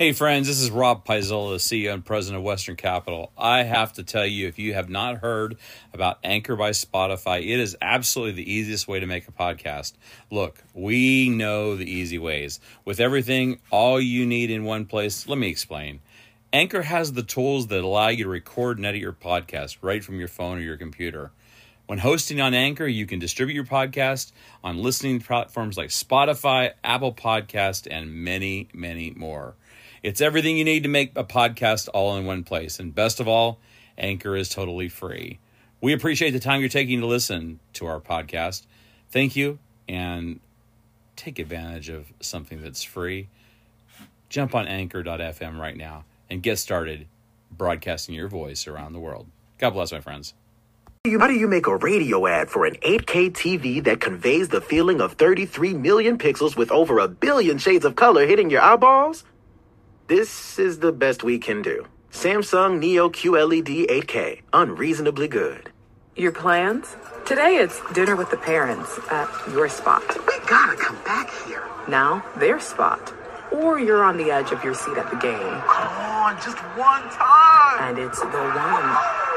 Hey friends, this is Rob Paisola, CEO and President of Western Capital. I have to tell you, if you have not heard about Anchor by Spotify, it is absolutely the easiest way to make a podcast. Look, we know the easy ways. With everything, all you need in one place, let me explain. Anchor has the tools that allow you to record and edit your podcast right from your phone or your computer. When hosting on Anchor, you can distribute your podcast on listening platforms like Spotify, Apple Podcast, and many, many more. It's everything you need to make a podcast all in one place. And best of all, Anchor is totally free. We appreciate the time you're taking to listen to our podcast. Thank you, and take advantage of something that's free. Jump on anchor.fm right now and get started broadcasting your voice around the world. God bless, my friends. How do you make a radio ad for an 8K TV that conveys the feeling of 33 million pixels with over a billion shades of color hitting your eyeballs? This is the best we can do. Samsung Neo QLED 8K, unreasonably good. Your plans? Today it's dinner with the parents at your spot. We gotta come back here. Now, their spot. Or you're on the edge of your seat at the game. Come on, just one time. And it's the one.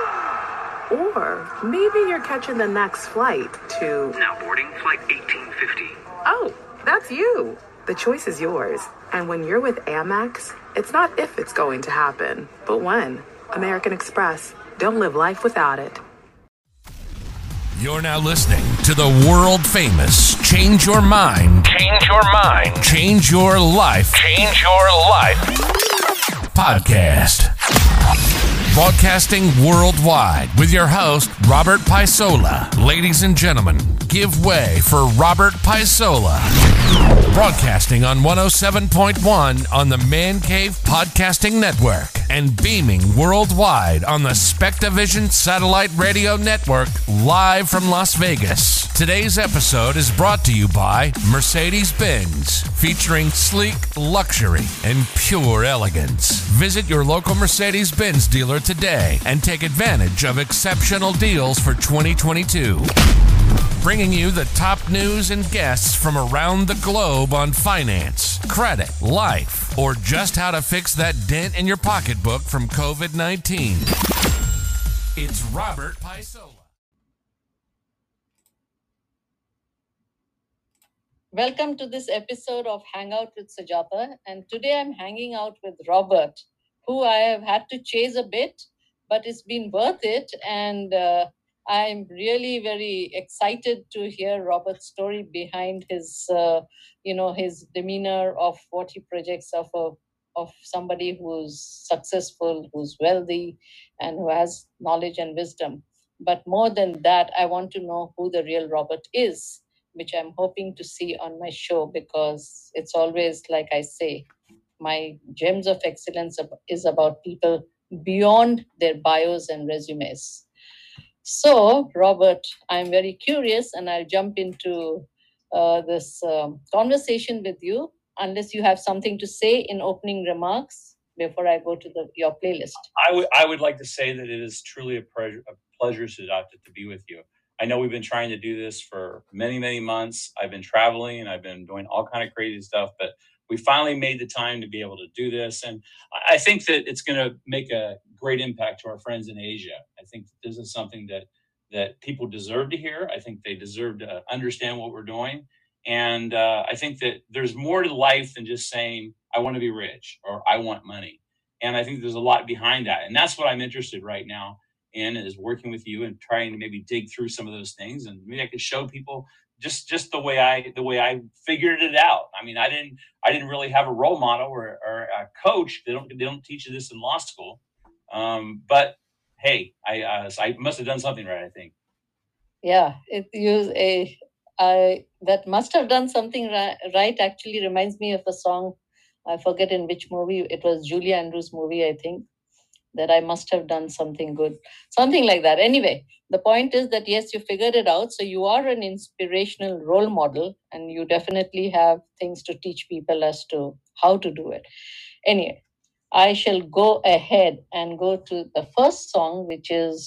Or maybe you're catching the next flight to... Now boarding flight 1850. Oh, that's you. The choice is yours. And when you're with Amex, it's not if it's going to happen, but when. American Express. Don't live life without it. You're now listening to the world famous Change Your Mind, Change Your Mind, Change Your Life, Change Your Life podcast. Broadcasting worldwide with your host, Robert Paisola. Ladies and gentlemen, give way for Robert Paisola. Broadcasting on 107.1 on the Man Cave Podcasting Network and beaming worldwide on the Spectavision Satellite Radio Network live from Las Vegas. Today's episode is brought to you by Mercedes-Benz, featuring sleek luxury and pure elegance. Visit your local Mercedes-Benz dealer today and take advantage of exceptional deals for 2022. Bringing you the top news and guests from around the globe on finance, credit, life, or just how to fix that dent in your pocketbook from COVID-19. It's Robert Paisola. Welcome to this episode of Hangout with Sujata. And today I'm hanging out with Robert, who I have had to chase a bit, but it's been worth it. And I'm really very excited to hear Robert's story behind his, his demeanor of what he projects of somebody who's successful, who's wealthy, and who has knowledge and wisdom. But more than that, I want to know who the real Robert is, which I'm hoping to see on my show, because it's always, like I say, my Gems of Excellence is about people beyond their bios and resumes. So, Robert, I'm very curious, and I'll jump into this conversation with you, unless you have something to say in opening remarks before I go to your playlist. I would like to say that it is truly a pleasure, Sujata, to be with you. I know we've been trying to do this for many, many months. I've been traveling and I've been doing all kind of crazy stuff, but we finally made the time to be able to do this. And I think that it's going to make a great impact to our friends in Asia. I think this is something that people deserve to hear. I think they deserve to understand what we're doing. And I think that there's more to life than just saying, I want to be rich or I want money. And I think there's a lot behind that. And that's what I'm interested right now in, is working with you and trying to maybe dig through some of those things. And maybe I could show people just the way I figured it out. I mean, I didn't really have a role model or a coach. They don't teach you this in law school. But hey, I must have done something right, I think. Yeah, that must have done something right actually reminds me of a song. I forget in which movie. It was Julie Andrews' movie, I think, that I must have done something good, something like that. Anyway, the point is that, yes, you figured it out. So you are an inspirational role model, and you definitely have things to teach people as to how to do it. Anyway, I shall go ahead and go to the first song, which is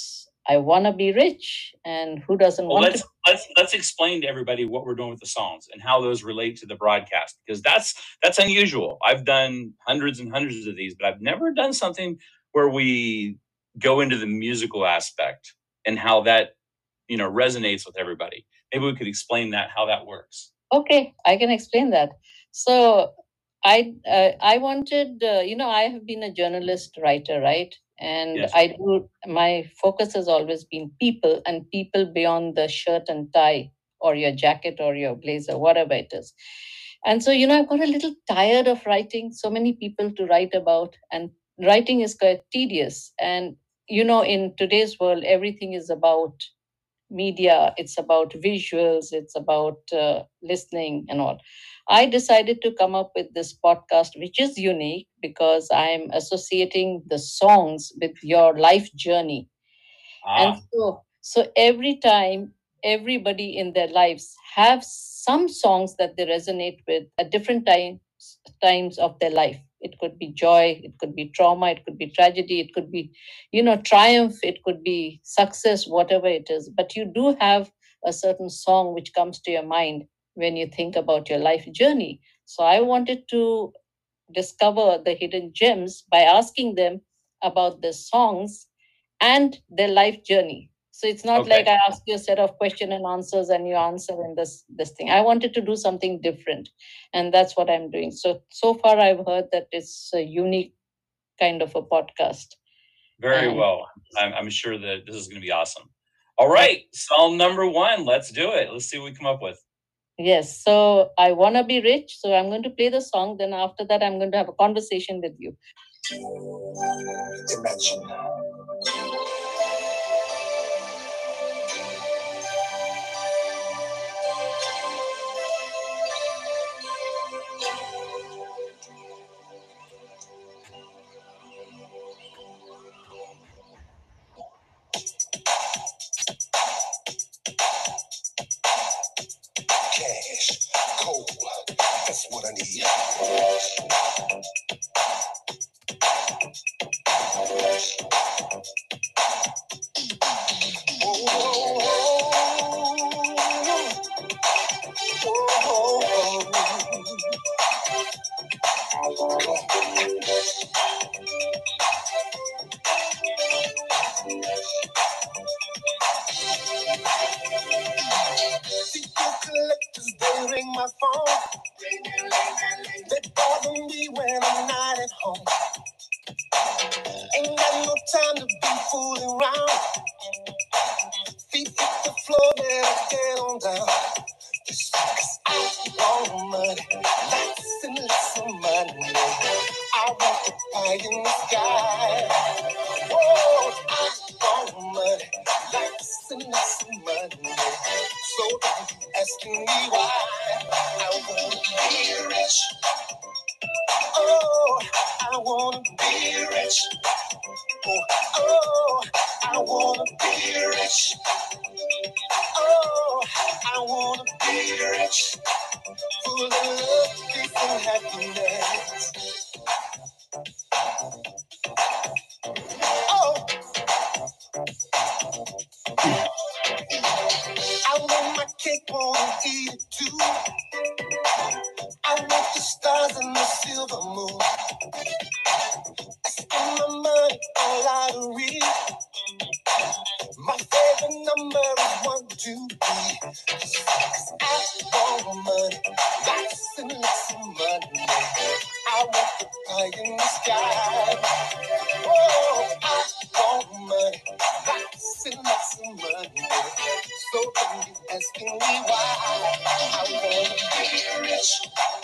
I want to be rich, and who doesn't Well, want to? let's explain to everybody what we're doing with the songs and how those relate to the broadcast, because that's unusual. I've done hundreds and hundreds of these, but I've never done something where we go into the musical aspect and how that resonates with everybody. Maybe we could explain that, how that works. Okay, I can explain that. So I wanted, I have been a journalist writer, right? And Yes. my focus has always been people, and people beyond the shirt and tie or your jacket or your blazer, whatever it is. And so, I've got a little tired of writing, so many people to write about, and writing is quite tedious. And, in today's world, everything is about media, it's about visuals, it's about listening and all. I decided to come up with this podcast, which is unique because I'm associating the songs with your life journey. And so every time, everybody in their lives have some songs that they resonate with at different times of their life. It could be joy, it could be trauma, it could be tragedy, it could be, triumph, it could be success, whatever it is. But you do have a certain song which comes to your mind when you think about your life journey. So I wanted to discover the hidden gems by asking them about the songs and their life journey. So it's not Okay. like I ask you a set of question and answers and you answer in this thing. I wanted to do something different, and that's what I'm doing. So far I've heard that it's a unique kind of a podcast. Very well. I'm sure that this is going to be awesome. All right, song number 1. Let's do it. Let's see what we come up with. Yes. So I want to be rich. So I'm going to play the song. Then after that, I'm going to have a conversation with you. Imagine. Cash, coal, that's what I need. Secret collectors, they ring my phone. They bother me when I'm not at home. Ain't got no time to be fooling around. Feet hit the floor, better get on down. Just 'cause I want money, lots and lots of money. I want the pie in the sky. Whoa, I want money, lots and lots of money. So don't be asking me why. I wanna be rich. Oh, I wanna be rich. Oh, I wanna be rich. Oh, I wanna be rich. Full of love, peace, and happiness. Oh, I want my cake, wanna eat it too. I want the stars and the silver moon. I spend my money on lottery. My favorite number is 1, 2, 3. 'Cause I want money, lots and lots of money. I want the pie in the sky. Oh, I want money, lots and lots of money. So don't be asking me why. I wanna be rich.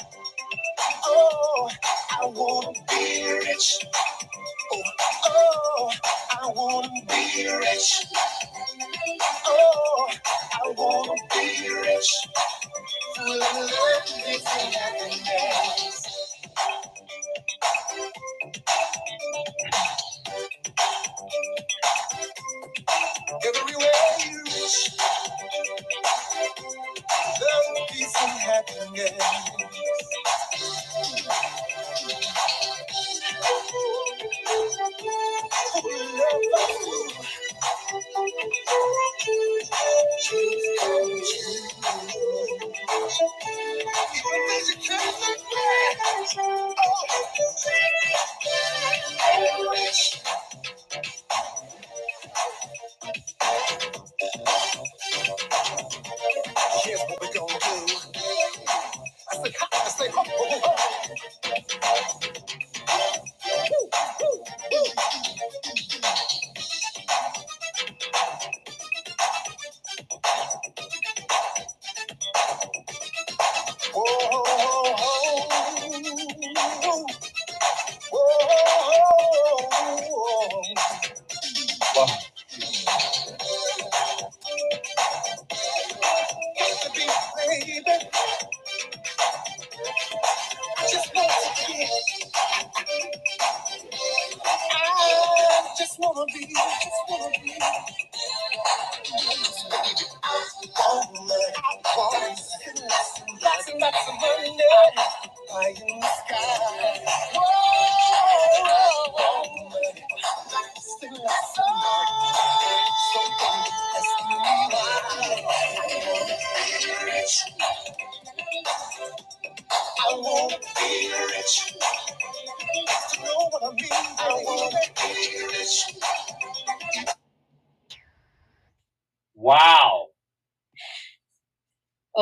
Oh, I wanna be rich. Oh, I wanna be rich. Oh, I wanna be rich. Full of love, peace, and happiness. Everywhere you reach, love, peace, and happiness. Full of love.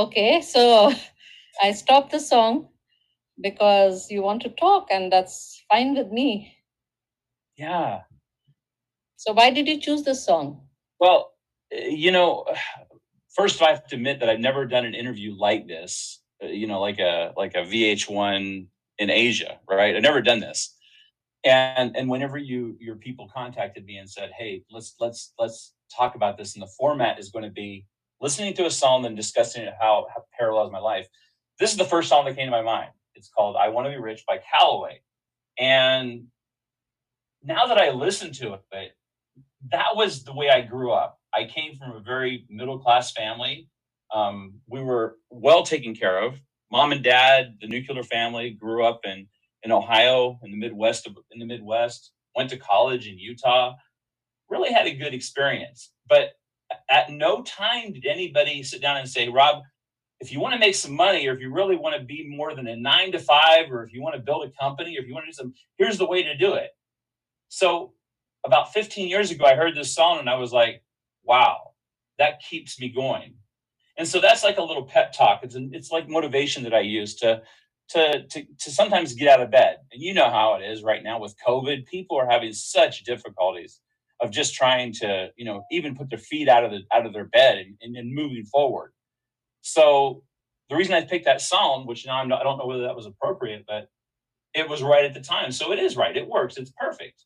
Okay, so I stopped the song because you want to talk, and that's fine with me. Yeah. So why did you choose the song? Well, first I have to admit that I've never done an interview like this. Like a VH1 in Asia, right? I've never done this. And whenever your people contacted me and said, "Hey, let's talk about this," and the format is going to be listening to a song and discussing it, how it parallels my life. This is the first song that came to my mind. It's called "I Want to Be Rich" by Callaway. And now that I listen to it, that was the way I grew up. I came from a very middle class family. We were well taken care of. Mom and dad, the nuclear family, grew up in Ohio, in the Midwest. Went to college in Utah. Really had a good experience. But at no time did anybody sit down and say, "Rob, if you want to make some money, or if you really want to be more than a 9 to 5, or if you want to build a company, or if you want to do some, here's the way to do it." So about 15 years ago, I heard this song and I was like, wow, that keeps me going. And so that's like a little pep talk. It's like motivation that I use to sometimes get out of bed. And you know how it is right now with COVID. People are having such difficulties of just trying to, even put their feet out of their bed and moving forward. So the reason I picked that song, which now I don't know whether that was appropriate, but it was right at the time. So it is right. It works. It's perfect.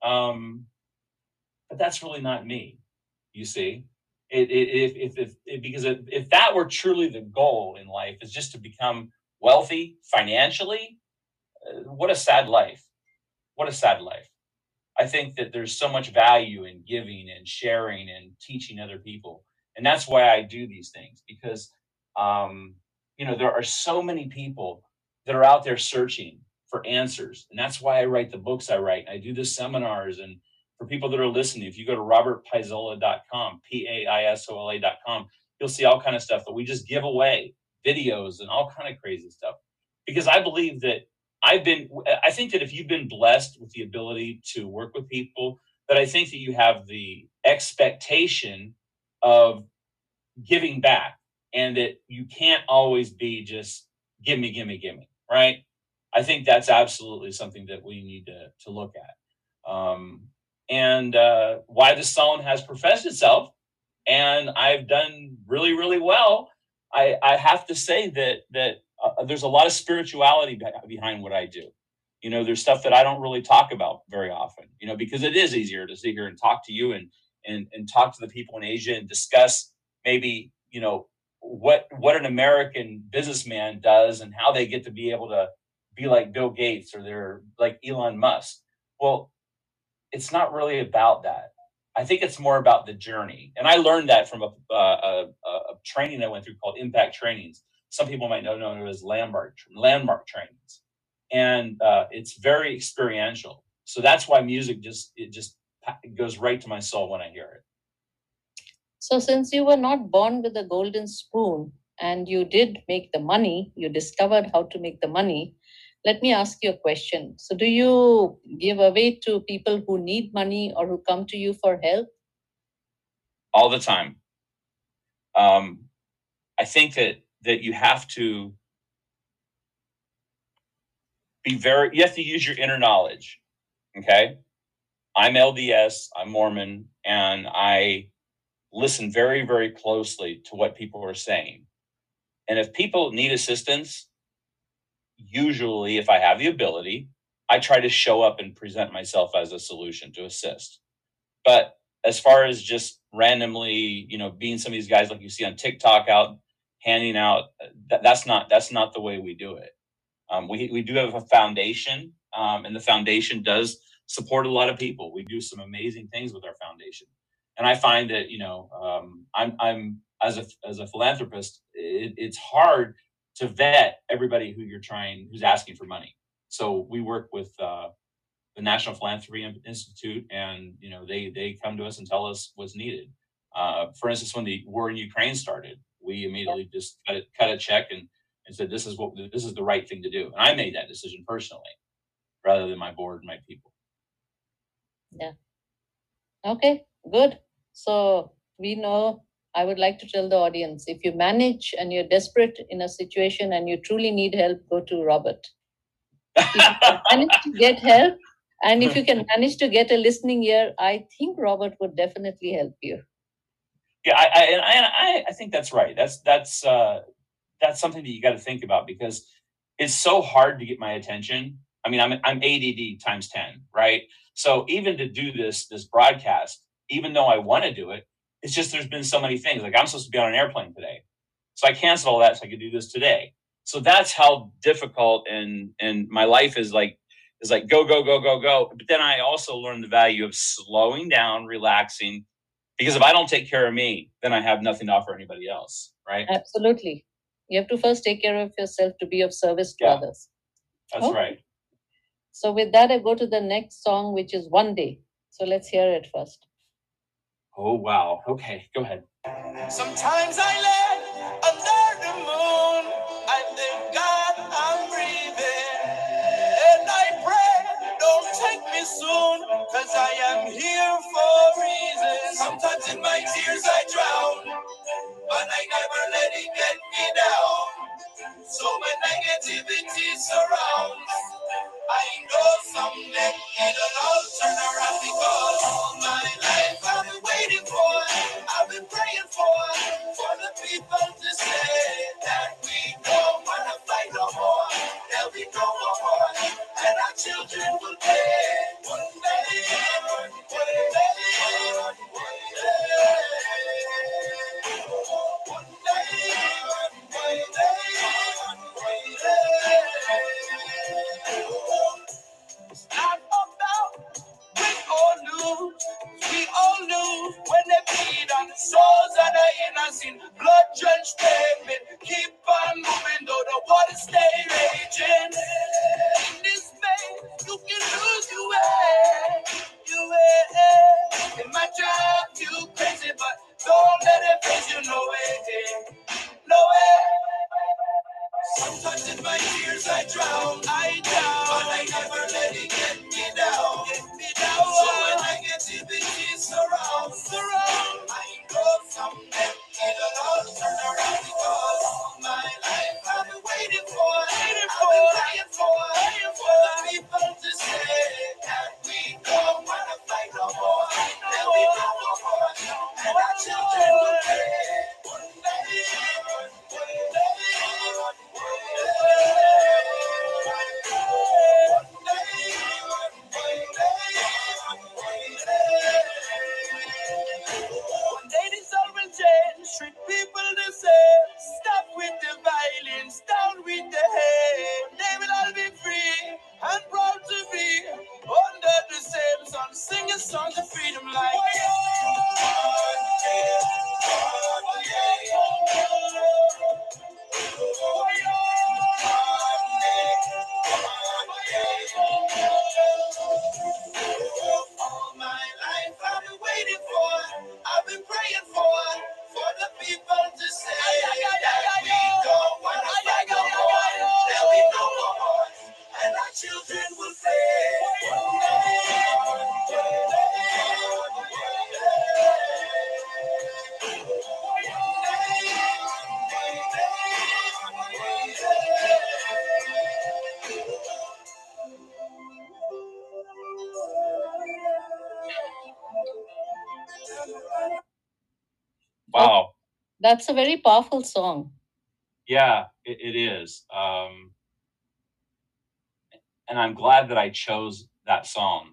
But that's really not me. You see, because if that were truly the goal in life, is just to become wealthy financially, what a sad life. What a sad life. I think that there's so much value in giving and sharing and teaching other people, and that's why I do these things, because there are so many people that are out there searching for answers, and that's why I write the books I write. I do the seminars, and for people that are listening, if you go to robertpaisola.com, PAISOLA.com, you'll see all kind of stuff that we just give away, videos and all kind of crazy stuff, because I believe that I think that if you've been blessed with the ability to work with people, that I think that you have the expectation of giving back, and that you can't always be just give me, right? I think that's absolutely something that we need to look at. And why the song has professed itself, and I've done really, really well. I have to say that there's a lot of spirituality behind what I do. There's stuff that I don't really talk about very often, because it is easier to sit here and talk to you and talk to the people in Asia and discuss maybe, what an American businessman does and how they get to be able to be like Bill Gates, or they're like Elon Musk. Well, it's not really about that. I think it's more about the journey. And I learned that from a training I went through called Impact Trainings. Some people might know it as landmark trainings. And it's very experiential. So that's why music just goes right to my soul when I hear it. So since you were not born with a golden spoon and you did make the money, you discovered how to make the money. Let me ask you a question. So do you give away to people who need money or who come to you for help? All the time. I think that you have to you have to use your inner knowledge. Okay. I'm LDS, I'm Mormon, and I listen very, very closely to what people are saying. And if people need assistance, usually if I have the ability, I try to show up and present myself as a solution to assist. But as far as just randomly, being some of these guys like you see on TikTok out handing out, that's not the way we do it. We do have a foundation, and the foundation does support a lot of people. We do some amazing things with our foundation, and I find that I'm as a philanthropist, it's hard to vet everybody who's asking for money. So we work with the National Philanthropy Institute, and they come to us and tell us what's needed. For instance, when the war in Ukraine started, we immediately just cut a check and said, this is the right thing to do. And I made that decision personally, rather than my board and my people. Yeah. Okay, good. So we know I would like to tell the audience, if you manage and you're desperate in a situation and you truly need help, go to Robert. If you can manage to get help, and if you can manage to get a listening ear, I think Robert would definitely help you. Yeah, I think that's right. That's something that you got to think about, because it's so hard to get my attention. I mean, I'm ADD times 10, right? So even to do this broadcast, even though I want to do it, it's just there's been so many things. Like, I'm supposed to be on an airplane today, so I canceled all that so I could do this today. So that's how difficult and my life is like go. But then I also learned the value of slowing down, relaxing, because if I don't take care of me, then I have nothing to offer anybody else, right? Absolutely. You have to first take care of yourself to be of service to others. That's right. So with that, I go to the next song, which is One Day. So let's hear it first. Oh, wow. Okay, go ahead. Sometimes I lay under the moon. I thank God I'm breathing. And I pray, don't take me soon, cause I am here for a reason. Sometimes in my tears I drown, but I never let it get me down. So when negativity surrounds, I know someday it'll all turn around, because all my life I've been waiting for, I've been praying for the people to say that we don't wanna fight no more, there'll be no more, and our children will pay one day, one day, one not about win or lose. We all knew when they bleed on the souls of the innocent, blood drenched pavement. Keep on moving though the water stay raging. In this maze, you can lose your way. It might drive you crazy, but don't let it face you. No way, no way. Sometimes in my tears I drown, but I never let it get me down. So when negativity surrounds, I know someday it'll all turn around, because all my life I've been waiting for, I've been praying for the people to say that we don't wanna fight no more, there'll be no more, and our children will pay one day, one day. One day this all will change, treat people the same. Stop with the violence, down with the hate. They will all be free and proud to be under the same sun. Sing a song of freedom like all my life I've been waiting for, I've been praying for the people to say that we don't want to fight no more, there'll be no more, and our children will say one day. Wow. That's a very powerful song. Yeah, it is. And I'm glad that I chose that song.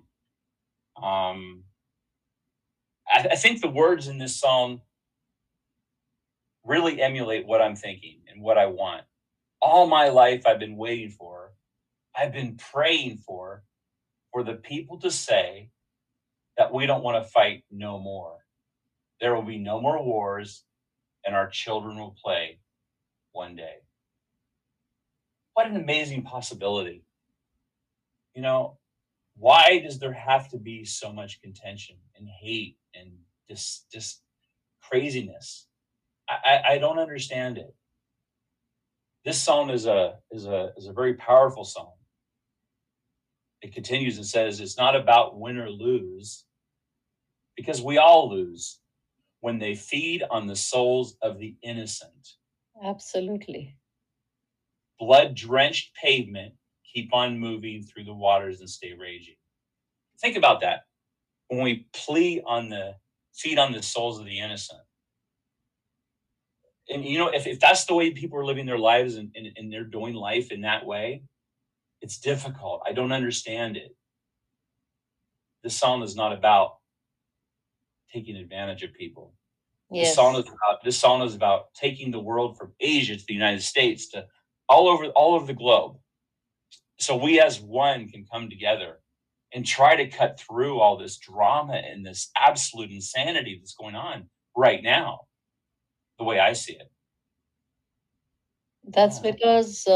I think the words in this song really emulate what I'm thinking and what I want. All my life I've been waiting for, I've been praying for the people to say that we don't want to fight no more. There will be no more wars, and our children will play one day. What an amazing possibility. You know, why does there have to be so much contention and hate and just craziness? I don't understand it. This song is a very powerful song. It continues and says, it's not about win or lose, because we all lose. when they feed on the souls of the innocent. Absolutely. Blood-drenched pavement, keep on moving through the waters and stay raging. Think about that. When we feed on the souls of the innocent. And if that's the way people are living their lives and they're doing life in that way, it's difficult. I don't understand it. This song is not about taking advantage of people. Yes. This song is about taking the world from Asia to the United States to all over the globe. So we as one can come together and try to cut through all this drama and this absolute insanity that's going on right now, the way I see it. That's because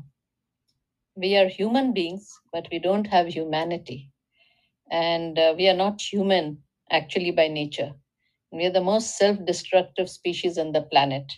we are human beings, but we don't have humanity. And we are not human actually by nature. We are the most self-destructive species on the planet.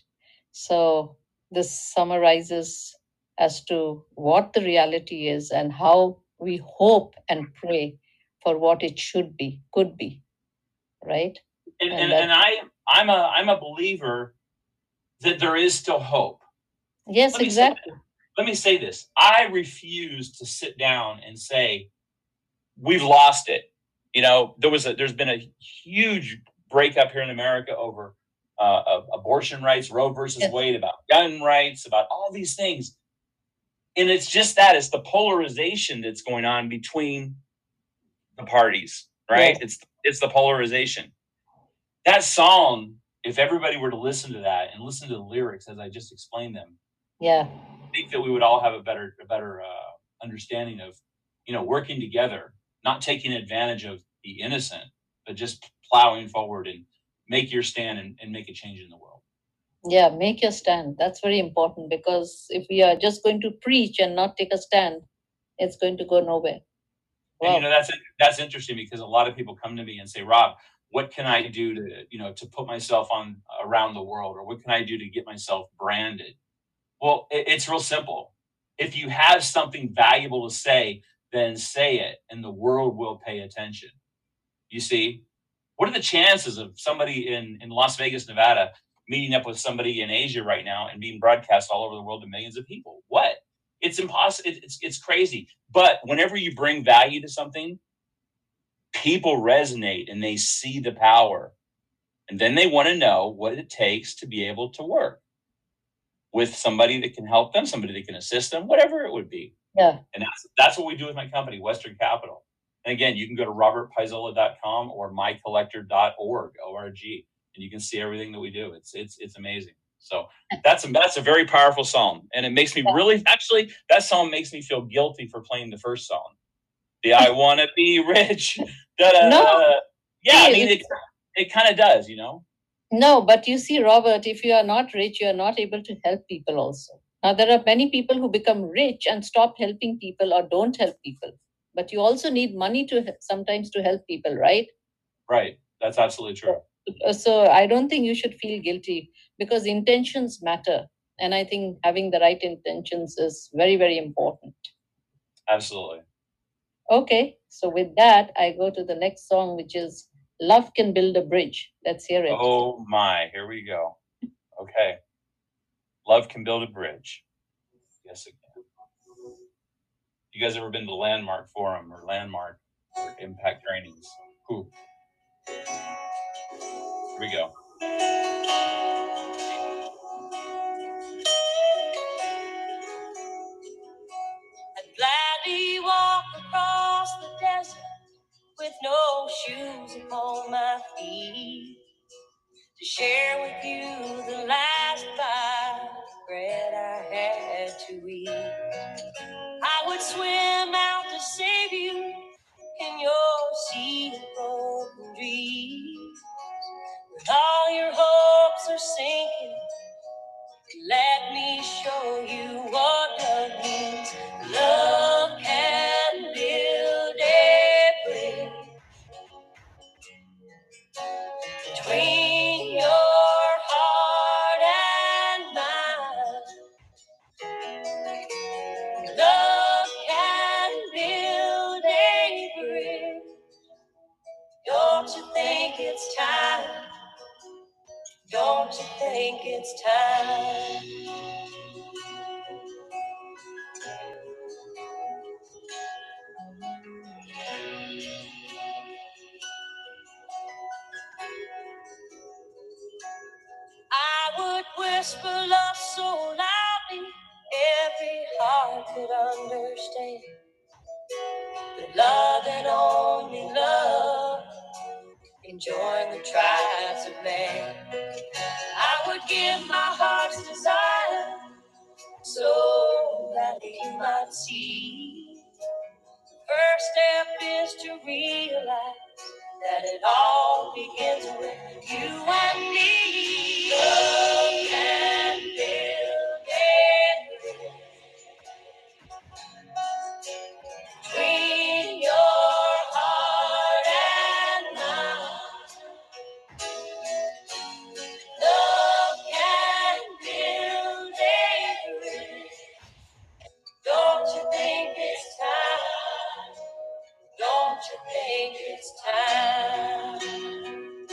So this summarizes as to what the reality is and how we hope and pray for what it should be, could be, right? And I'm a believer that there is still hope. Yes, exactly. Let me say this. I refuse to sit down and say, we've lost it. There's been a huge breakup here in America over abortion rights, Roe versus Wade, about gun rights, about all these things. And it's just that. It's the polarization that's going on between the parties, right? Yes. It's the polarization. That song, if everybody were to listen to that and listen to the lyrics as I just explained them, yeah, I think that we would all have a better understanding of, working together, not taking advantage of the innocent, but just plowing forward and make your stand and make a change in the world. Yeah, make your stand. That's very important, because if we are just going to preach and not take a stand, it's going to go nowhere. Wow. And that's interesting, because a lot of people come to me and say, Rob, what can I do to put myself on around the world, or what can I do to get myself branded? Well, it's real simple. If you have something valuable to say, then say it, and the world will pay attention. You see, what are the chances of somebody in Las Vegas, Nevada, meeting up with somebody in Asia right now and being broadcast all over the world to millions of people? What? It's impossible. It's crazy. But whenever you bring value to something, people resonate and they see the power. And then they want to know what it takes to be able to work with somebody that can help them, somebody that can assist them, whatever it would be. Yeah. And that's what we do with my company, Western Capital. And again, you can go to robertpaisola.com or mycollector.org, O-R-G, and you can see everything that we do. It's amazing. So that's a very powerful song. And it makes me that song makes me feel guilty for playing the first song. The I Want to Be Rich. No. Yeah, I mean, it kind of does, No, but you see, Robert, if you are not rich, you are not able to help people also. Now, there are many people who become rich and stop helping people or don't help people. But you also need money sometimes to help people, right? Right. That's absolutely true. So I don't think you should feel guilty, because intentions matter. And I think having the right intentions is very, very important. Absolutely. Okay. So with that, I go to the next song, which is Love Can Build a Bridge. Let's hear it. Oh my, here we go. Okay. Love Can Build a Bridge. Yes, it can. You guys ever been to Landmark Forum or Landmark or Impact Trainings? Ooh. Here we go. I'd gladly walk across the desert with no shoes upon my feet, to share with you the last bite of bread I had to eat. I would swim out to save you in your sea of broken dreams. When all your hopes are sinking, let me show you what love means. Love can build a bridge between your heart and mine. Love can build a bridge. Don't you think it's time think it's time? I would whisper love so loudly every heart could understand. The love and only love, enjoying the tribes of man. I would give my heart's desire so that you might see. First step is to realize that it all begins with you and me. Love can build it between your heart and mine. Love can build a bridge. Don't you think it's time? Don't you think it's time?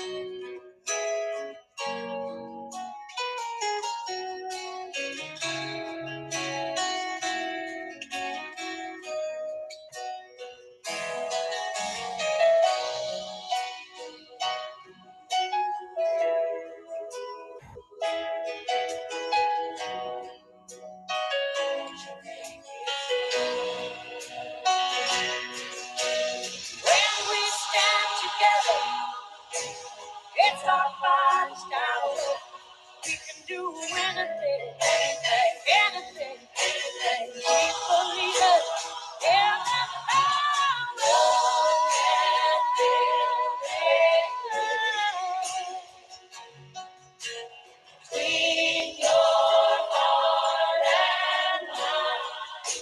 When we stand together, it's our bodies down. We can do anything, anything, anything, anything. We believe it. Yeah, that's our love and between your heart and mine.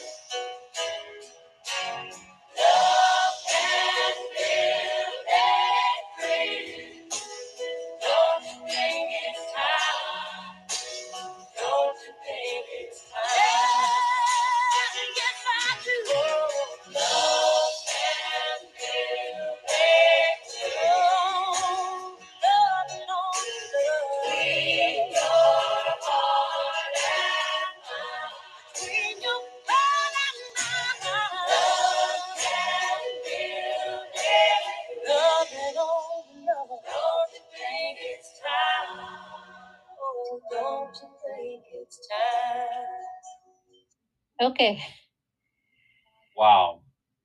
Love can build a bridge. Don't you think it's time? Don't you think it's time? Yes, I do. Love can build a bridge. Love and only love. Between your heart and mine. Between your heart and mine. Love can build a bridge. Love and only love. Don't you think it's time? Oh, don't you think it's time? Okay. Wow.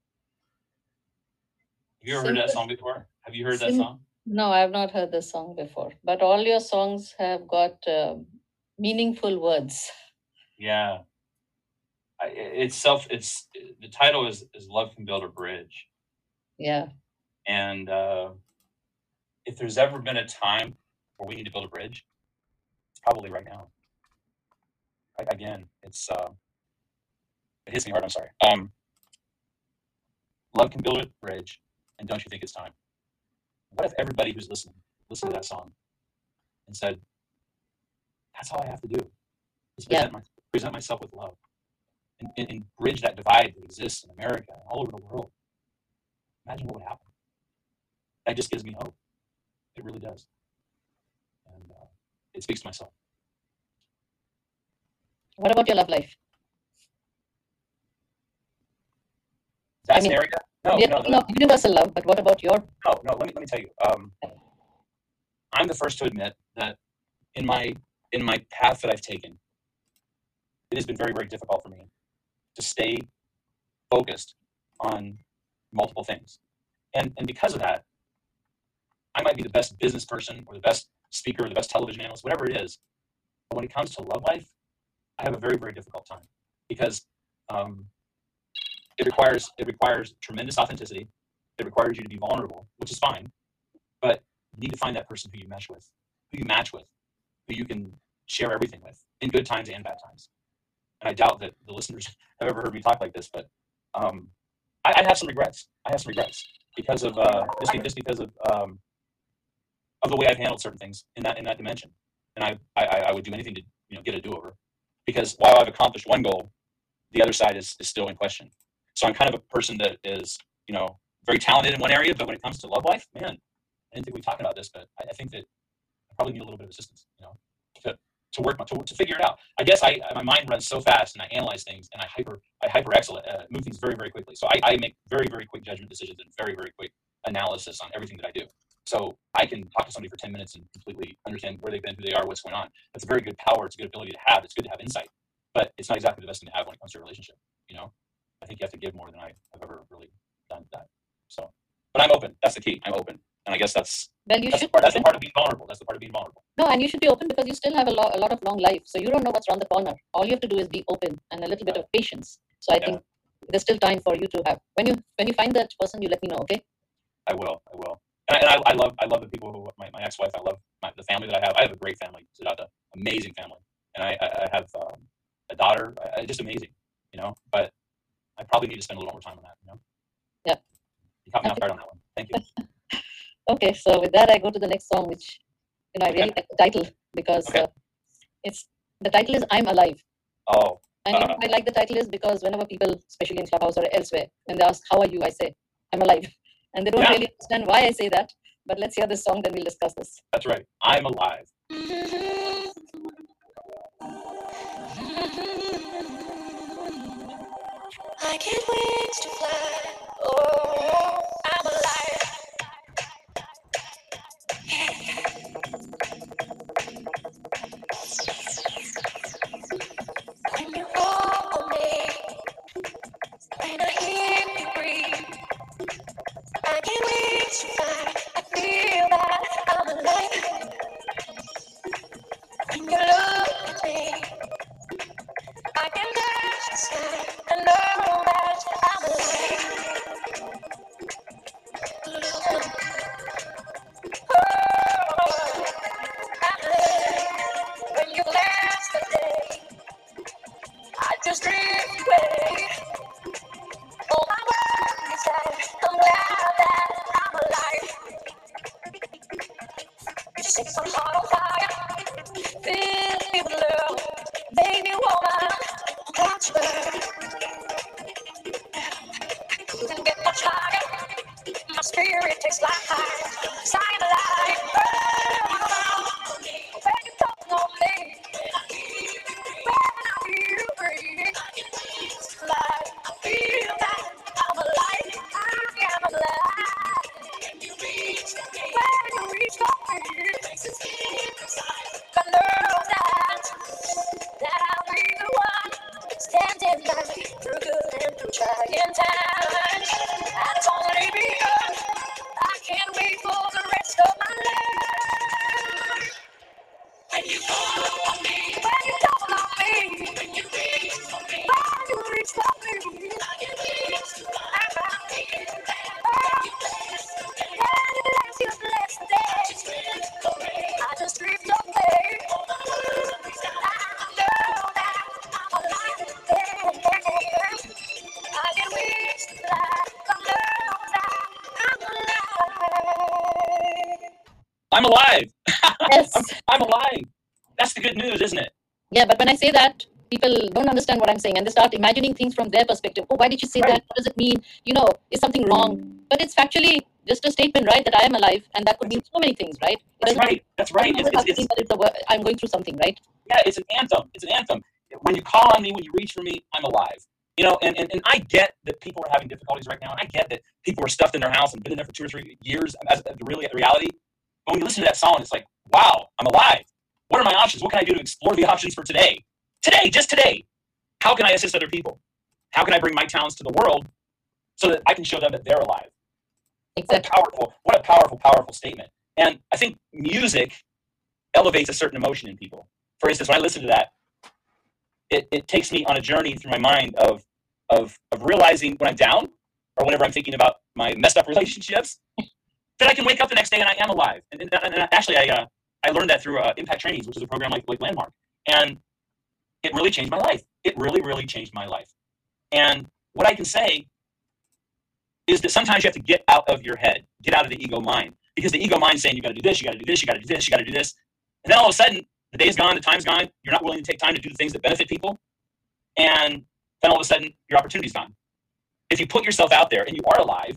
Have you ever heard that Simple. song before? Have you heard that Sim- song? No, I've not heard this song before. But all your songs have got meaningful words. Yeah. It's the title is Love Can Build a Bridge. Yeah. And if there's ever been a time where we need to build a bridge, it's probably right now. Again, it hits me hard. I'm sorry. Love can build a bridge, and don't you think it's time? What if everybody who's listened to that song and said, "That's all I have to do is present myself with love, and bridge that divide that exists in America and all over the world." Imagine what would happen. That just gives me hope. It really does, and it speaks to myself. What about your love life? That's an area. No, universal love, but what about your? No. Let me tell you. I'm the first to admit that in my path that I've taken, it has been very, very difficult for me to stay focused on multiple things, and because of that, I might be the best business person or the best speaker or the best television analyst, whatever it is. But when it comes to love life, I have a very, very difficult time because it requires tremendous authenticity. It requires you to be vulnerable, which is fine, but you need to find that person who you match with, who you can share everything with in good times and bad times. And I doubt that the listeners have ever heard me talk like this, but I have some regrets. Because of just because of the way I've handled certain things in that dimension. And I would do anything to get a do-over, because while I've accomplished one goal, the other side is still in question. So I'm kind of a person that is very talented in one area, but when it comes to love life, man, I didn't think we'd talk about this, but I think that I probably need a little bit of assistance. to work to figure it out. I guess my mind runs so fast and I analyze things and I hyper excellent, move things very, very quickly. So I make very, very quick judgment decisions and very, very quick analysis on everything that I do. So I can talk to somebody for 10 minutes and completely understand where they've been, who they are, what's going on. That's a very good power. It's a good ability to have. It's good to have insight, but it's not exactly the best thing to have when it comes to a relationship. You know, I think you have to give more than I have ever really done that. So, but I'm open. That's the key. I'm open. And I guess that's the part of being vulnerable. That's the part of being vulnerable. No, and you should be open because you still have a lot of long life. So you don't know what's around the corner. All you have to do is be open and a little bit of patience. So I think there's still time for you to have. When you find that person, you let me know, okay? I will. And I love the people who my ex-wife. I love the family that I have. I have a great family, Siddhartha, amazing family, and I have a daughter, just amazing, you know. But I probably need to spend a little more time on that, you know. Yeah. You caught me off guard on that one. Thank you. Okay, so with that, I go to the next song, which I really like the title because the title is "I'm Alive." Oh. And I like the title is because whenever people, especially in Clubhouse or elsewhere, when they ask how are you, I say I'm alive. And they don't really understand why I say that. But let's hear this song, then we'll discuss this. That's right. I'm alive. I can't wait to fly. Oh, I'm alive. When you call on me, when I hear you breathe, I can't wait to fly. I feel that I'm alive. When you look at me, I can touch the sky. I know that I'm alive. Oh, I'm alive. When you last the day, I just drift away. All my worries out. I'm glad that I'm alive. You set my heart on fire, fill me with love, make me woman, catch burn. Couldn't get much higher. My spirit takes life. Sign alive. Oh, when you talk on me, when I hear you breathe, like I feel that I'm alive. I am alive. When you reach for me, I know that I'll be the one standing by through good and through trying times. And it's only begun. I can't wait for the rest of my life. When you call on me, when you call on me, when you reach for me, when you reach for me, I can reach to you bless the day. I just drift away. I know that I'm alive again. I can reach the fly. I know that I'm alive. I'm alive. Yes. I'm alive. That's the good news, isn't it? Yeah, but when I say that, people don't understand what I'm saying and they start imagining things from their perspective. Oh, why did she say that? What does it mean? Is something wrong? But it's factually just a statement, right? That I am alive, and that could mean so many things, right? That's right. I'm going through something, right? Yeah, it's an anthem. It's an anthem. When you call on me, when you reach for me, I'm alive. And I get that people are having difficulties right now, and I get that people are stuffed in their house and been in there for 2 or 3 years as really the reality. But when you listen to that song, it's like, wow, I'm alive. What are my options? What can I do to explore the options for today? Today, just today. How can I assist other people? How can I bring my talents to the world so that I can show them that they're alive? Exactly. What a powerful statement. And I think music elevates a certain emotion in people. For instance, when I listen to that, it takes me on a journey through my mind of realizing when I'm down or whenever I'm thinking about my messed up relationships, that I can wake up the next day and I am alive. And actually, I learned that through Impact Trainings, which is a program like Landmark. And it really changed my life. It really, really changed my life. And what I can say is that sometimes you have to get out of your head, get out of the ego mind. Because the ego mind's saying, you got to do this, you got to do this, you got to do this, you got to do this. And then all of a sudden, the day's gone, the time's gone. You're not willing to take time to do the things that benefit people. And then all of a sudden, your opportunity's gone. If you put yourself out there and you are alive,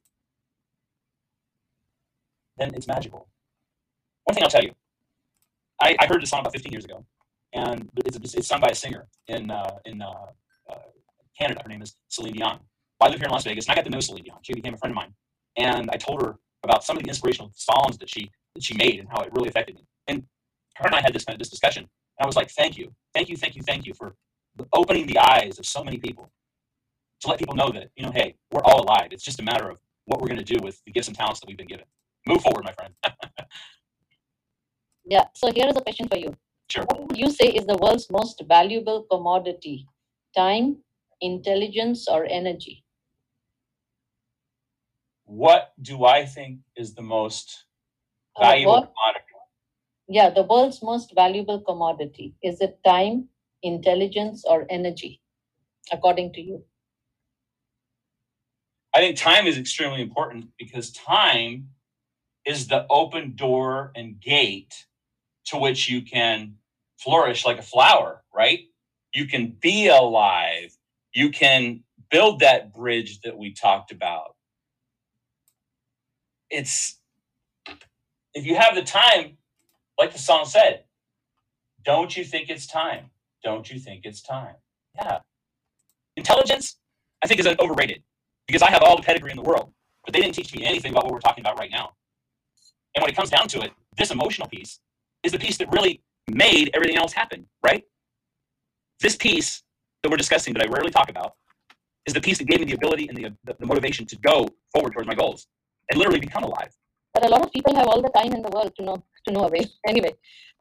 then it's magical. One thing I'll tell you, I heard this song about 15 years ago, and it's sung by a singer in Canada. Her name is Celine Dion. Well, I live here in Las Vegas, and I got to know Celine Dion. She became a friend of mine, and I told her about some of the inspirational songs that she made and how it really affected me. And her and I had this discussion, and I was like, "Thank you for opening the eyes of so many people to let people know that hey, we're all alive. It's just a matter of what we're going to do with the gifts and talents that we've been given. Move forward, my friend." Yeah. So here is a question for you. Sure. What would you say is the world's most valuable commodity? Time, intelligence, or energy? What do I think is the most valuable commodity? Yeah, the world's most valuable commodity. Is it time, intelligence, or energy, according to you? I think time is extremely important because time is the open door and gate to which you can flourish like a flower, right? You can be alive. You can build that bridge that we talked about. If you have the time, like the song said, don't you think it's time? Don't you think it's time? Yeah. Intelligence, I think, is overrated because I have all the pedigree in the world, but they didn't teach me anything about what we're talking about right now. And when it comes down to it, this emotional piece is the piece that really made everything else happen, right? This piece that we're discussing that I rarely talk about is the piece that gave me the ability and the motivation to go forward towards my goals and literally become alive. But a lot of people have all the time in the world to know away. Anyway,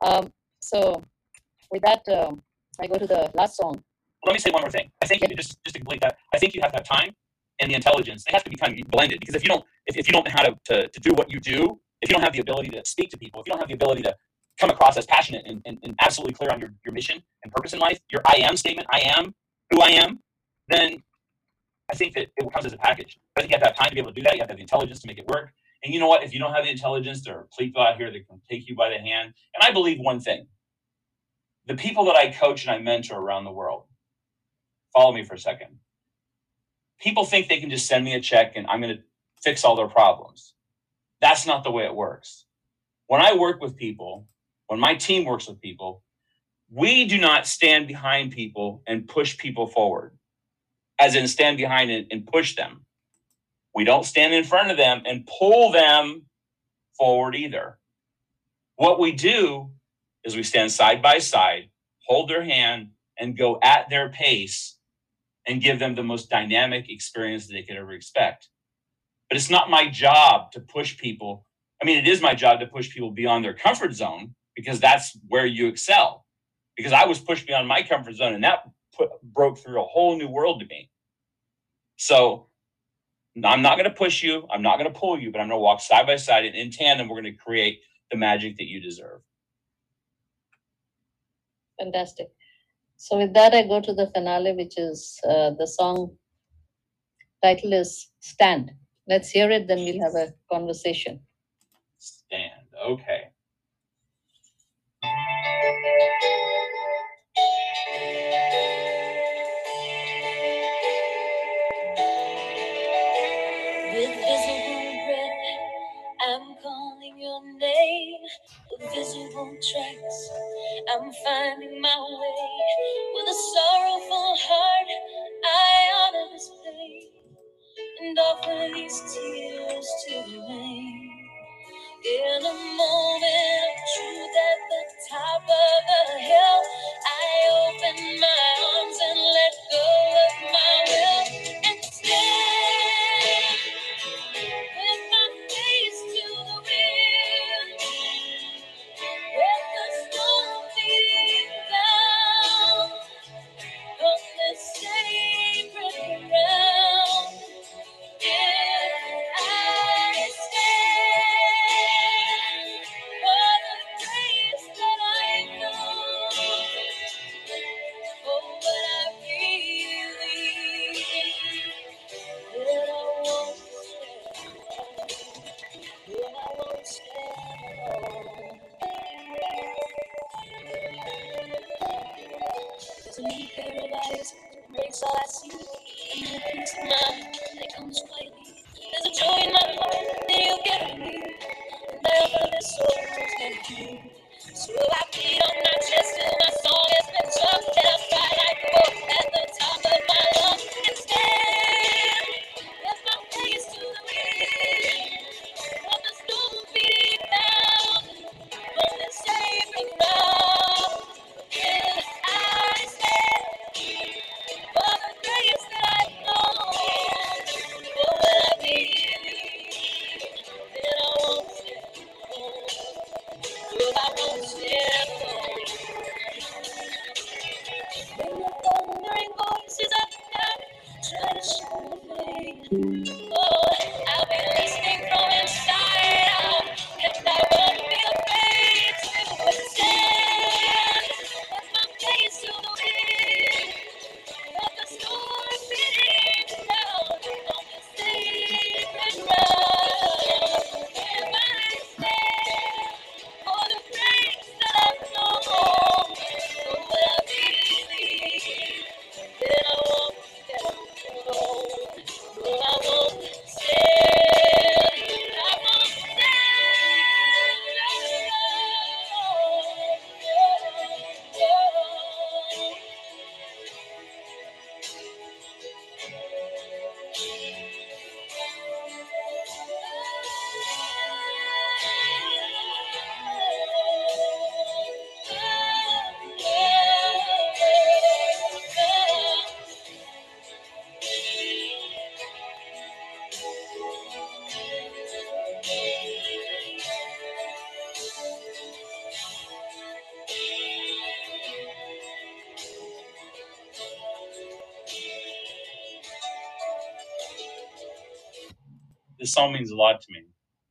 so with that, I go to the last song. Let me say one more thing. I think just to complete that, I think you have to have time and the intelligence. They have to be kind of blended because if you don't know how to do what you do, if you don't have the ability to speak to people, if you don't have the ability to come across as passionate and absolutely clear on your mission and purpose in life, your I am statement, I am who I am, then I think that it comes as a package. But I think you have to have time to be able to do that. You have to have the intelligence to make it work. And you know what? If you don't have the intelligence, there are people out here that can take you by the hand. And I believe one thing. The people that I coach and I mentor around the world, follow me for a second. People think they can just send me a check and I'm going to fix all their problems. That's not the way it works. When I work with people, when my team works with people, we do not stand behind people and push people forward, as in stand behind and push them. We don't stand in front of them and pull them forward either. What we do is we stand side by side, hold their hand, and go at their pace and give them the most dynamic experience that they could ever expect. But it's not my job to push people. I mean, it is my job to push people beyond their comfort zone because that's where you excel. Because I was pushed beyond my comfort zone and that broke through a whole new world to me. So I'm not going to push you. I'm not going to pull you, but I'm going to walk side by side and in tandem, we're going to create the magic that you deserve. Fantastic. So with that, I go to the finale, which is the song title is Stand. Let's hear it, then we'll have a conversation. Stand. Okay. With visible breath, I'm calling your name. With visible tracks, I'm finding my way. With a sorrowful heart, I honor this pain and offer these tears to the rain. In a moment of truth at the top of the hill, I open my arms and let go of my will and stand with my face to the wind. Let the storm beat down on this sacred ground. I stand for the grace that I know, for what I this song means a lot to me.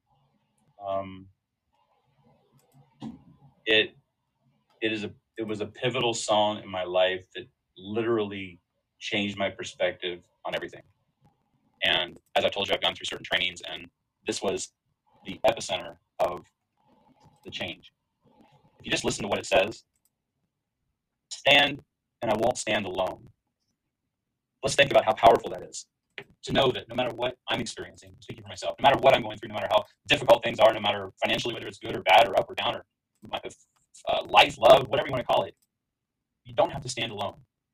It was a pivotal song in my life that literally changed my perspective on everything. And as I told you, I've gone through certain trainings, and this was the epicenter of the change. If you just listen to what it says, stand and I won't stand alone. Let's think about how powerful that is. To know that no matter what I'm experiencing, speaking for myself, no matter what I'm going through, no matter how difficult things are, no matter financially, whether it's good or bad or up or down or life, love, whatever you want to call it, you don't have to stand alone.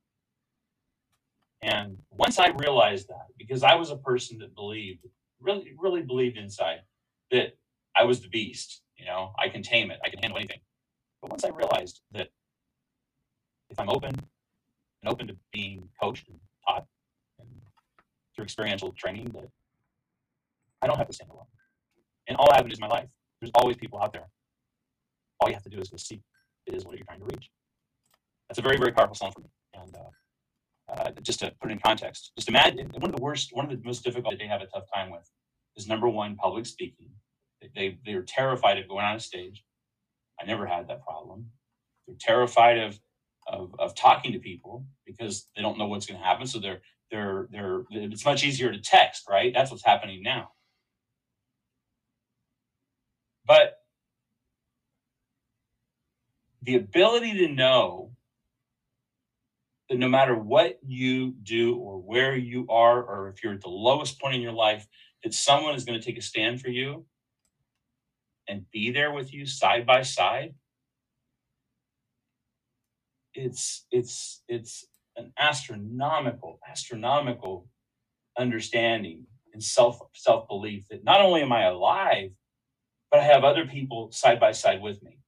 And once I realized that, because I was a person that believed, really believed inside that I was the beast, I can tame it, I can handle anything. But once I realized that if I'm open to being coached and taught and through experiential training, that I don't have to stand alone. And all avenues of my life, there's always people out there. All you have to do is go seek. It is what you're trying to reach. That's a very, very powerful song for me. And just to put it in context, just imagine one of the most difficult that they have a tough time with is number one, public speaking. They are terrified of going on a stage. I never had that problem. They're terrified of talking to people because they don't know what's going to happen. So it's much easier to text, right? That's what's happening now. But the ability to know that no matter what you do or where you are, or if you're at the lowest point in your life, that someone is going to take a stand for you and be there with you side by side. It's an astronomical understanding and self-belief that not only am I alive, but I have other people side by side with me.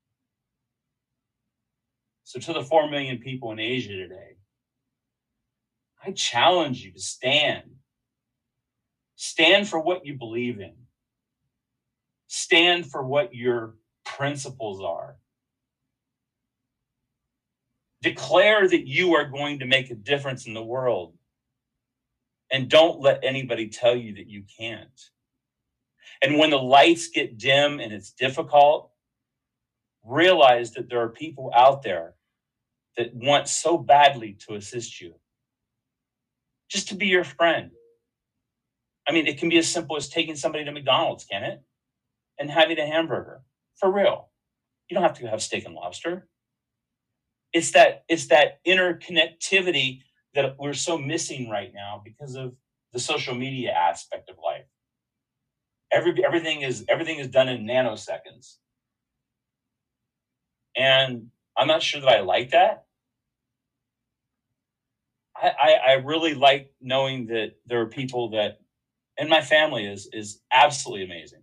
So to the 4 million people in Asia today, I challenge you to stand. Stand for what you believe in. Stand for what your principles are. Declare that you are going to make a difference in the world. And don't let anybody tell you that you can't. And when the lights get dim and it's difficult, realize that there are people out there that want so badly to assist you. Just to be your friend. I mean, it can be as simple as taking somebody to McDonald's, can it? And having a hamburger. For real. You don't have to have steak and lobster. It's that interconnectivity that we're so missing right now because of the social media aspect of life. Everything is done in nanoseconds. And I'm not sure that I like that. I really like knowing that there are people that, and my family is absolutely amazing.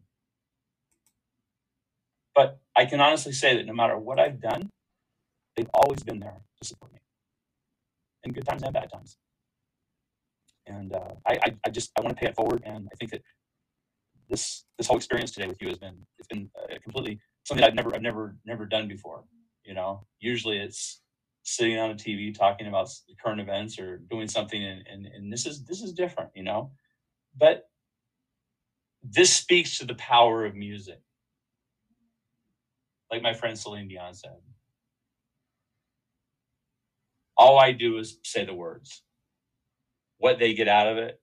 But I can honestly say that no matter what I've done, they've always been there to support me. In good times and bad times. And I want to pay it forward. And I think that this whole experience today with you it's been completely something that I've never done before. Usually it's sitting on a TV talking about the current events or doing something, and this is different, But this speaks to the power of music. Like my friend Celine Dion said, all I do is say the words. What they get out of it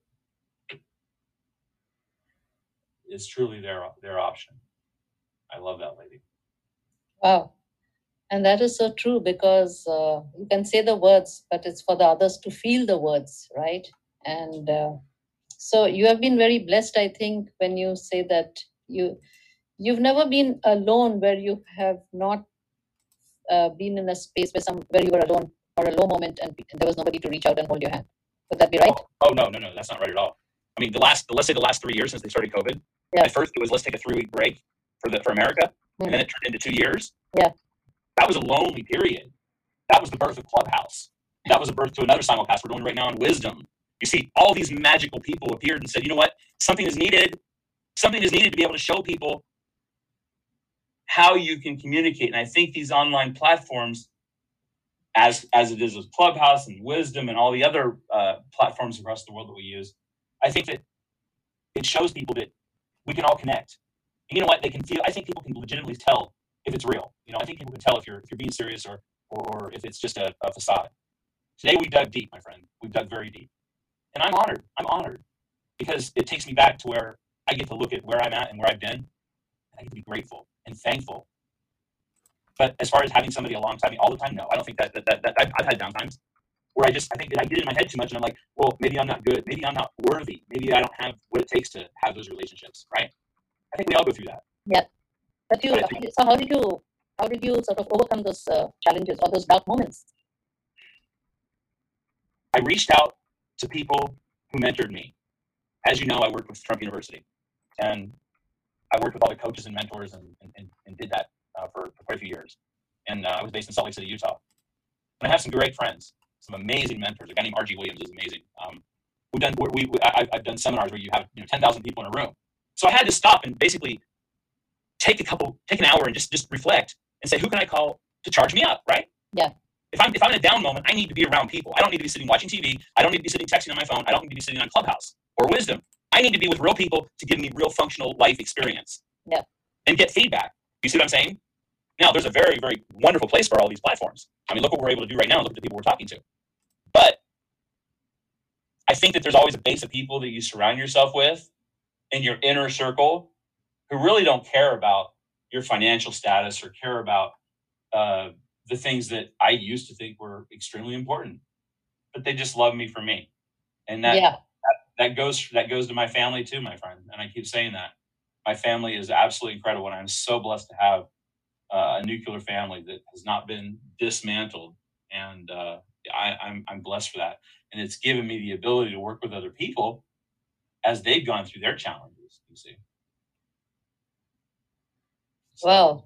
is truly their option. I love that lady. Wow. And that is so true because you can say the words, but it's for the others to feel the words, right? And so you have been very blessed, I think, when you say that you've never been alone where you have not been in a space where you were alone or a low moment and there was nobody to reach out and hold your hand. Would that be right? Oh no, that's not right at all. I mean, let's say the last 3 years since they started COVID. Yeah. At first, it was let's take a 3-week break for America, and then it turned into 2 years. Yeah. That was a lonely period. That was the birth of Clubhouse. That was a birth to another simulcast we're doing right now on Wisdom. You see, all these magical people appeared and said, you know what? Something is needed. Something is needed to be able to show people how you can communicate. And I think these online platforms, as it is with Clubhouse and Wisdom and all the other platforms across the world that we use, I think that it shows people that we can all connect. And you know what? They can feel. I think people can legitimately tell if it's real. I think people can tell if you're being serious or if it's just a facade. Today we dug deep, my friend. We've dug very deep, and I'm honored. I'm honored because it takes me back to where I get to look at where I'm at and where I've been. I get to be grateful and thankful. But as far as having somebody alongside me all the time, no, I don't think that I've had down times where I think that I get in my head too much, and I'm like, well, maybe I'm not good, maybe I'm not worthy, maybe I don't have what it takes to have those relationships, right? I think we all go through that. Yeah, but how did you sort of overcome those challenges or those dark moments? I reached out to people who mentored me. As you know, I worked with Trump University, and I worked with all the coaches and mentors and did that for quite a few years. And I was based in Salt Lake City, Utah. And I have some great friends, some amazing mentors. A guy named R.G. Williams is amazing. I've done seminars where you have 10,000 people in a room. So I had to stop and basically take an hour and just reflect and say, who can I call to charge me up, right? Yeah. If I'm in a down moment, I need to be around people. I don't need to be sitting watching TV. I don't need to be sitting texting on my phone. I don't need to be sitting on Clubhouse or Wisdom. I need to be with real people to give me real functional life experience. Yeah. And get feedback. You see what I'm saying? Now, there's a very, very wonderful place for all these platforms. I mean, look what we're able to do right now. Look at the people we're talking to. But I think that there's always a base of people that you surround yourself with in your inner circle who really don't care about your financial status or care about the things that I used to think were extremely important. But they just love me for me. And that goes to my family too, my friend. And I keep saying that. My family is absolutely incredible, and I'm so blessed to have a nuclear family that has not been dismantled. And I'm blessed for that. And it's given me the ability to work with other people as they've gone through their challenges, you see. So. Wow.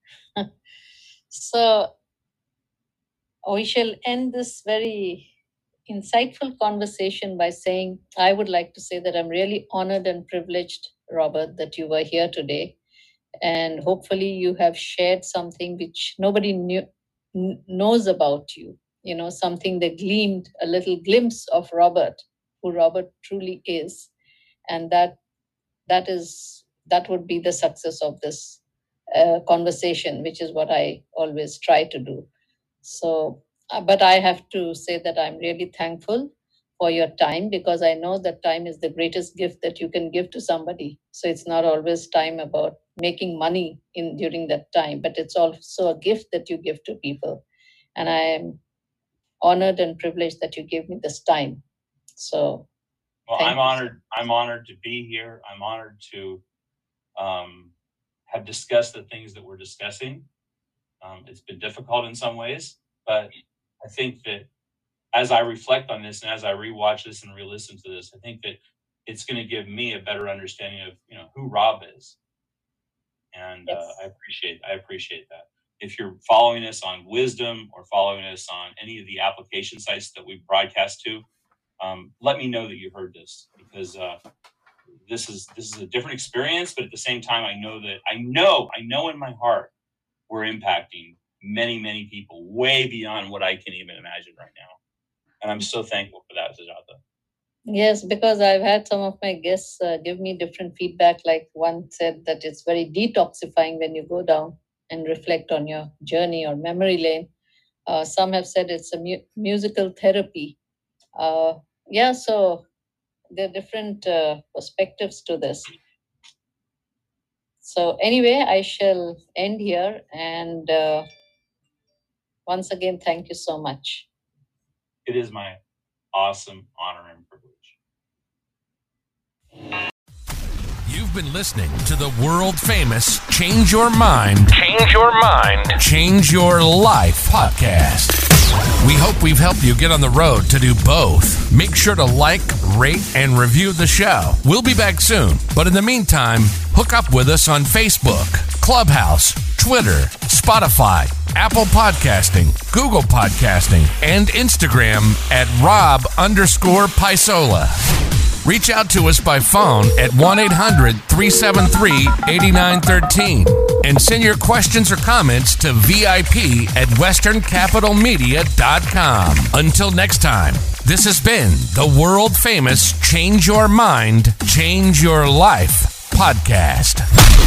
So we shall end this very insightful conversation by saying, I would like to say that I'm really honored and privileged, Robert, that you were here today. And hopefully you have shared something which nobody knows about you, something that gleamed, a little glimpse of Robert, who Robert truly is. And that would be the success of this conversation, which is what I always try to do. So, but I have to say that I'm really thankful for your time, because I know that time is the greatest gift that you can give to somebody. So it's not always time about making money during that time, but it's also a gift that you give to people. And I am honored and privileged that you gave me this time. So, well, I'm honored. I'm honored to be here. I'm honored to have discussed the things that we're discussing. It's been difficult in some ways, but I think that as I reflect on this and as I rewatch this and re-listen to this, I think that it's going to give me a better understanding of who Rob is, and yes. I appreciate that. If you're following us on Wisdom or following us on any of the application sites that we broadcast to, let me know that you heard this, because this is a different experience. But at the same time, I know in my heart we're impacting many, many people way beyond what I can even imagine right now. And I'm so thankful for that, Sujata. Yes, because I've had some of my guests give me different feedback. Like one said that it's very detoxifying when you go down and reflect on your journey or memory lane. Some have said it's a musical therapy. So there are different perspectives to this. So anyway, I shall end here. And once again, thank you so much. It is my awesome honor and privilege. You've been listening to the world famous Change Your Mind, Change Your Life podcast. We hope we've helped you get on the road to do both. Make sure to like, rate, and review the show. We'll be back soon. But in the meantime, hook up with us on Facebook, Clubhouse, Twitter, Spotify, Apple Podcasting, Google Podcasting, and Instagram at Rob_Paisola. Reach out to us by phone at 1-800-373-8913 and send your questions or comments to VIP@westerncapitalmedia.com. Until next time, This has been the world famous Change Your Mind, Change Your Life podcast.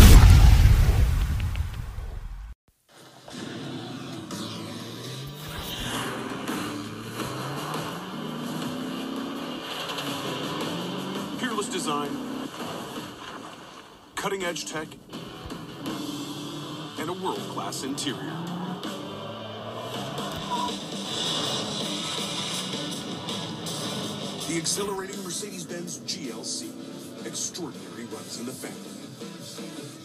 Peerless design, cutting-edge tech, and a world-class interior. The exhilarating Mercedes-Benz GLC. Extraordinary runs in the family.